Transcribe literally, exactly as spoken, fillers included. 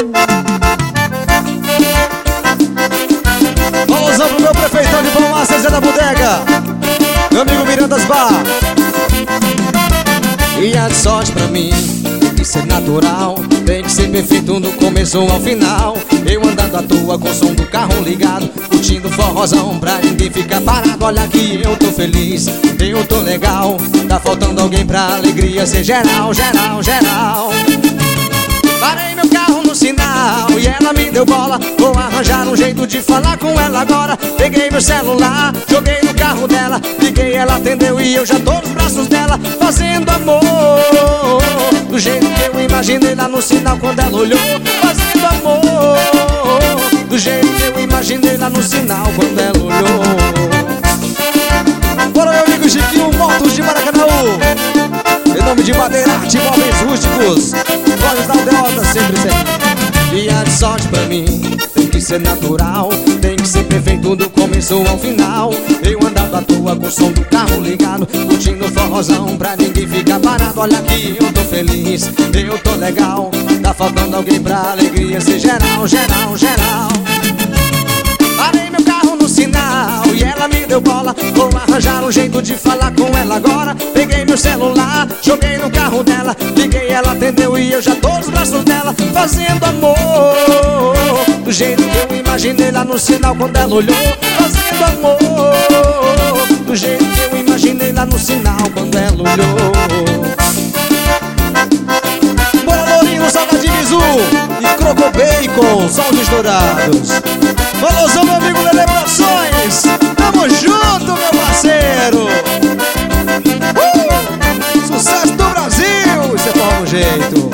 Valorzão pro meu prefeitão de Palmacia, Zé da Bodega, meu amigo Mirandas Bar. E a sorte pra mim, isso é natural, tem que ser perfeito do começo ao final. Eu andando à toa com o som do carro ligado, curtindo forrozão pra ninguém ficar parado. Olha que eu tô feliz, eu tô legal, tá faltando alguém pra alegria ser geral, geral, geral. Parei meu carro no sinal e ela me deu bola. Vou arranjar um jeito de falar com ela agora. Peguei meu celular, joguei no carro dela, liguei, ela atendeu e eu já tô nos braços dela, fazendo amor do jeito que eu imaginei lá no sinal quando ela olhou. Fazendo amor do jeito que eu imaginei lá no sinal quando ela olhou. Bora, meu amigo Chiquinho, Motos de Maracanãú, em nome de Madeira Arte, Móveis Rústicos, Lojas da Aldeota, sempre sempre. Dia de sorte pra mim, tem que ser natural, tem que ser perfeito do começo ao final. Eu andando à toa com o som do carro ligado, curtindo forrozão pra ninguém ficar parado. Olha que eu tô feliz, eu tô legal, tá faltando alguém pra alegria ser geral, geral, geral. Parei meu carro no sinal e ela me deu bola. Vou arranjar um jeito de falar com ela agora. Peguei meu celular, joguei no carro dela, liguei, ela atendeu e eu já tô nos braços dela, fazendo amor do jeito que eu imaginei lá no sinal quando ela olhou. Fazendo amor do jeito que eu imaginei lá no sinal quando ela olhou. Bora, Lourinho, Salgadinho Bizu e Croco Bacon, Saldos Dourados. Valorzão, meu amigo Lele Produções, tamo junto, meu parceiro. uh! Sucesso do Brasil, isso é bom jeito.